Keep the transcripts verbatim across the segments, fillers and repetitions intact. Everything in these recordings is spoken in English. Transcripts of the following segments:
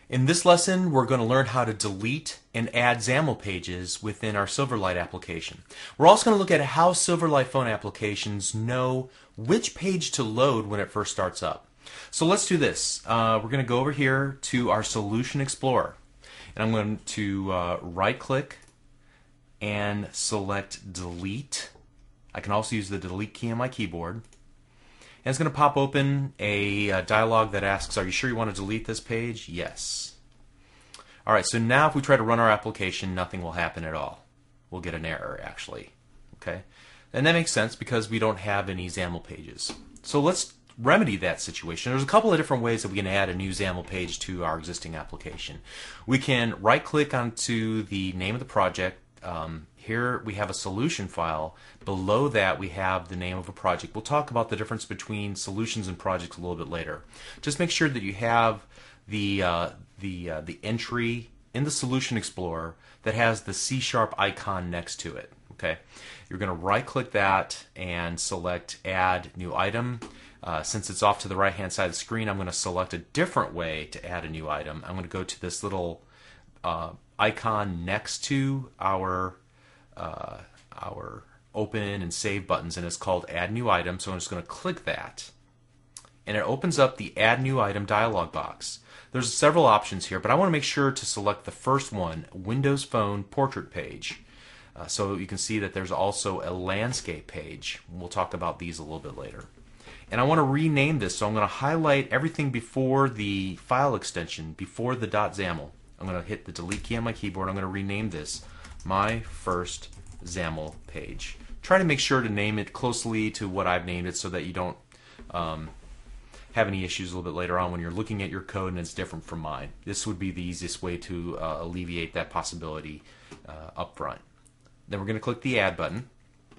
In this lesson, we're going to learn how to delete and add XAML pages within our Silverlight application. We're also going to look at how Silverlight phone applications know which page to load when it first starts up. So let's do this. Uh, we're going to go over here to our Solution Explorer. And I'm going to uh, right-click and select Delete. I can also use the Delete key on my keyboard. And it's going to pop open a uh, dialog that asks, are you sure you want to delete this page? Yes. Alright, so now if we try to run our application, nothing will happen at all. We'll get an error, actually. Okay, and that makes sense because we don't have any XAML pages. So let's remedy that situation. There's a couple of different ways that we can add a new XAML page to our existing application. We can right-click onto the name of the project. Um, here we have a solution file. Below that we have the name of a project. We'll talk about the difference between solutions and projects a little bit later. Just make sure that you have the uh, the uh, the entry in the Solution Explorer that has the C sharp icon next to it. Okay, you're going to right-click that and select Add New Item. Uh, since it's off to the right-hand side of the screen, I'm going to select a different way to add a new item. I'm going to go to this little uh, icon next to our uh, our open and save buttons, and it's called Add New Item. So I'm just going to click that, and it opens up the Add New Item dialog box. There's several options here, but I want to make sure to select the first one, Windows Phone Portrait Page. Uh, so you can see that there's also a landscape page. We'll talk about these a little bit later. And I want to rename this, so I'm going to highlight everything before the file extension, before the .xaml. I'm going to hit the delete key on my keyboard. I'm going to rename this My First XAML Page. Try to make sure to name it closely to what I've named it so that you don't um, have any issues a little bit later on when you're looking at your code and it's different from mine. This would be the easiest way to uh, alleviate that possibility uh, up front. Then we're going to click the Add button.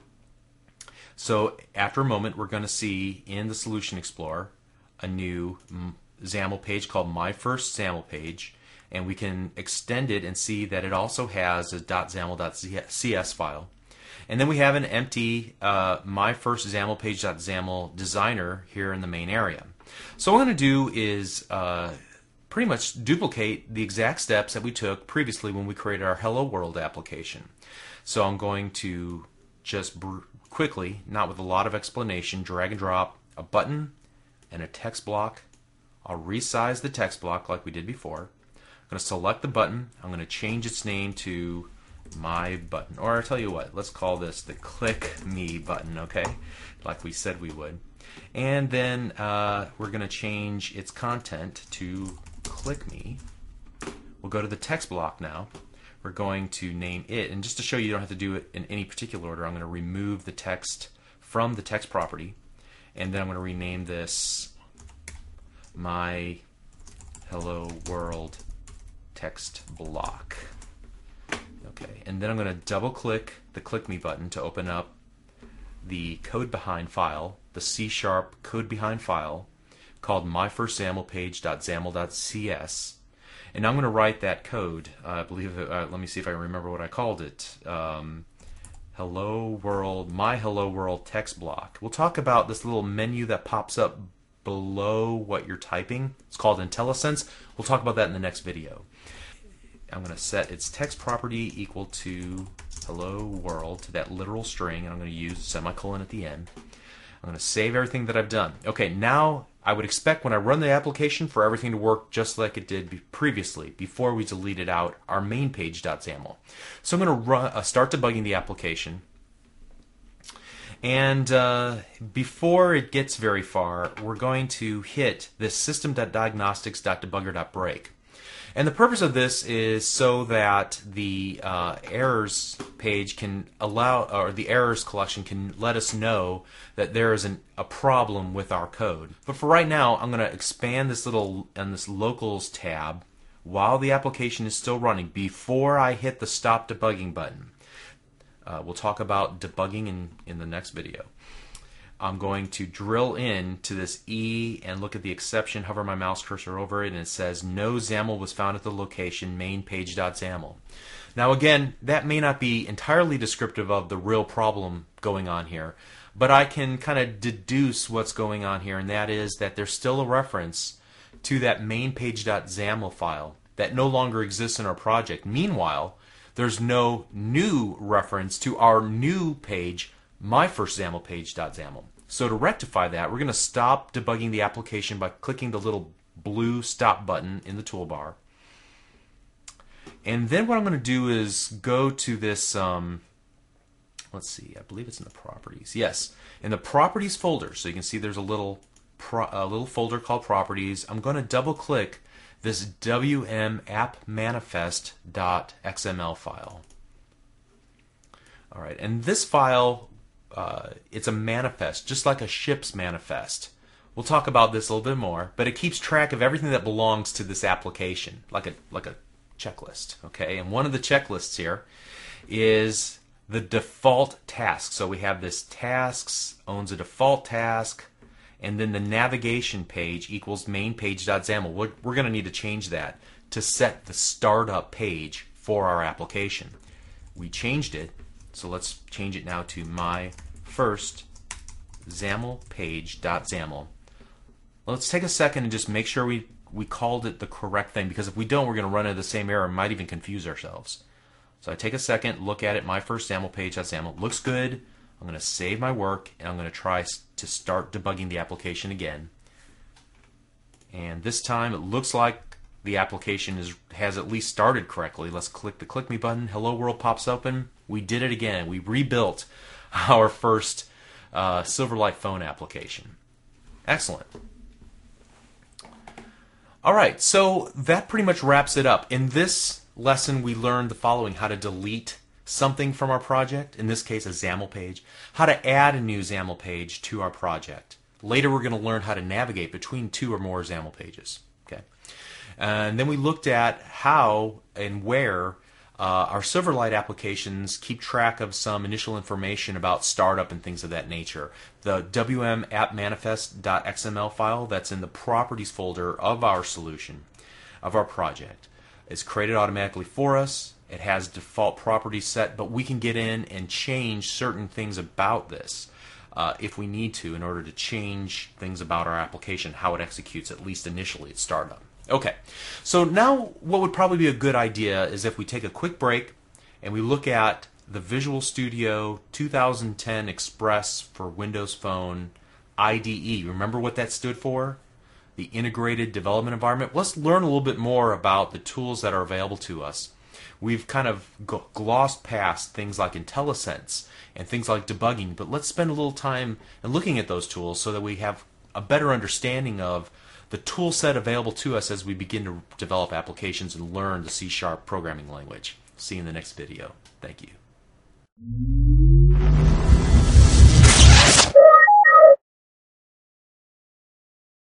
So after a moment, we're going to see in the Solution Explorer a new XAML page called My First XAML Page, and we can extend it and see that it also has a .xaml.cs file. And then we have an empty uh, My First XAML Page.xaml designer here in the main area. So what I'm going to do is uh, pretty much duplicate the exact steps that we took previously when we created our Hello World application. So I'm going to just quickly, not with a lot of explanation, drag and drop a button and a text block. I'll resize the text block like we did before. I'm going to select the button. I'm going to change its name to My Button. Or I'll tell you what, let's call this the Click Me button, okay? Like we said we would. And then uh, we're going to change its content to Click Me. We'll go to the text block now. We're going to name it, and just to show you you don't have to do it in any particular order, I'm going to remove the text from the text property, and then I'm going to rename this My Hello World Text Block. Okay, and then I'm going to double click the Click Me button to open up the code behind file, the C sharp code behind file called My First XAML Page.xaml.cs. And now I'm going to write that code. Uh, I believe. Uh, let me see if I remember what I called it. Um, Hello World, My Hello World text block. We'll talk about this little menu that pops up below what you're typing. It's called IntelliSense. We'll talk about that in the next video. I'm going to set its text property equal to Hello World, to that literal string, and I'm going to use a semicolon at the end. I'm going to save everything that I've done. Okay, now I would expect when I run the application for everything to work just like it did previously, before we deleted out our main page.xaml. So I'm going to run, uh, start debugging the application. And uh, before it gets very far, we're going to hit this system.diagnostics.debugger.break. And the purpose of this is so that the uh, errors page can allow, or the errors collection can let us know that there is an, a problem with our code. But for right now, I'm going to expand this little and this locals tab while the application is still running before I hit the stop debugging button. Uh, we'll talk about debugging in, in the next video. I'm going to drill in to this E and look at the exception, hover my mouse cursor over it, and it says no XAML was found at the location main page.xaml. Now again, that may not be entirely descriptive of the real problem going on here, but I can kind of deduce what's going on here, and that is that there's still a reference to that main page.xaml file that no longer exists in our project. Meanwhile, there's no new reference to our new page, my first XAML page.xaml. So to rectify that, we're going to stop debugging the application by clicking the little blue stop button in the toolbar. And then what I'm going to do is go to this, um, let's see, I believe it's in the properties. Yes, in the properties folder. So you can see there's a little, pro, a little folder called properties. I'm going to double click this W M app manifest.xml file. All right, and this file, uh, it's a manifest, just like a ship's manifest. We'll talk about this a little bit more, but it keeps track of everything that belongs to this application, like a like a checklist. Okay, and one of the checklists here is the default task. So we have this tasks owns a default task, and then the navigation page equals main page.xaml. We're, we're going to need to change that to set the startup page for our application. We changed it, so let's change it now to my first XAML page.xaml. Let's take a second and just make sure we, we called it the correct thing, because if we don't, we're going to run into the same error and might even confuse ourselves. So I take a second, look at it, my first XAML page.xaml. Looks good. I'm going to save my work, and I'm going to try to start debugging the application again. And this time it looks like the application is, has at least started correctly. Let's click the Click Me button. Hello World pops open. We did it again. We rebuilt our first uh, Silverlight phone application. Excellent. All right, so that pretty much wraps it up. In this lesson, we learned the following: how to delete something from our project, in this case a XAML page, how to add a new XAML page to our project. Later we're going to learn how to navigate between two or more XAML pages. Okay, and then we looked at how and where uh, our Silverlight applications keep track of some initial information about startup and things of that nature. The W M app manifest.xml file that's in the properties folder of our solution, of our project, is created automatically for us. It has default properties set, but we can get in and change certain things about this uh, if we need to, in order to change things about our application, how it executes, at least initially at startup. Okay, so now what would probably be a good idea is if we take a quick break and we look at the Visual Studio two thousand ten Express for Windows Phone I D E. Remember what that stood for? The Integrated Development Environment. Let's learn a little bit more about the tools that are available to us. We've kind of glossed past things like IntelliSense and things like debugging, but let's spend a little time in looking at those tools so that we have a better understanding of the tool set available to us as we begin to develop applications and learn the C Sharp programming language. See you in the next video. Thank you.